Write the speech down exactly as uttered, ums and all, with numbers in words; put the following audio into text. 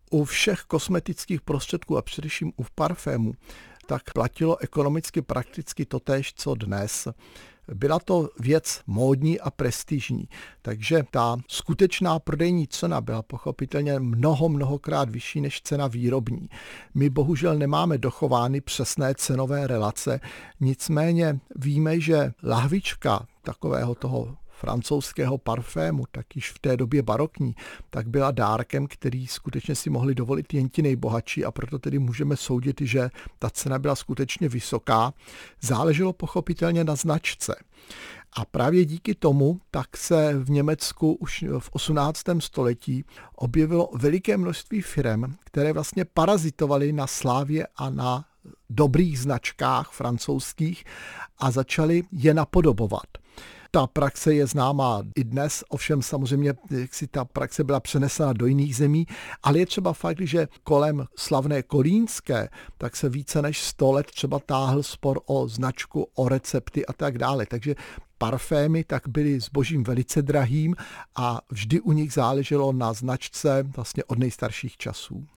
U všech kosmetických prostředků a především u parfému tak platilo ekonomicky prakticky totéž, co dnes. Byla to věc módní a prestižní, takže ta skutečná prodejní cena byla pochopitelně mnoho, mnohokrát vyšší než cena výrobní. My bohužel nemáme dochovány přesné cenové relace, nicméně víme, že lahvička takového toho francouzského parfému, tak již v té době barokní, tak byla dárkem, který skutečně si mohli dovolit jen ti nejbohatší, a proto tedy můžeme soudit, že ta cena byla skutečně vysoká. Záleželo pochopitelně na značce. A právě díky tomu tak se v Německu už v osmnáctém století objevilo veliké množství firem, které vlastně parazitovaly na slávě a na dobrých značkách francouzských a začaly je napodobovat. Ta praxe je známá i dnes, ovšem samozřejmě, jak si ta praxe byla přenesena do jiných zemí, ale je třeba fakt, že kolem slavné kolínské, tak se více než sto let třeba táhl spor o značku, o recepty a tak dále. Takže parfémy tak byly zbožím velice drahým a vždy u nich záleželo na značce vlastně od nejstarších časů.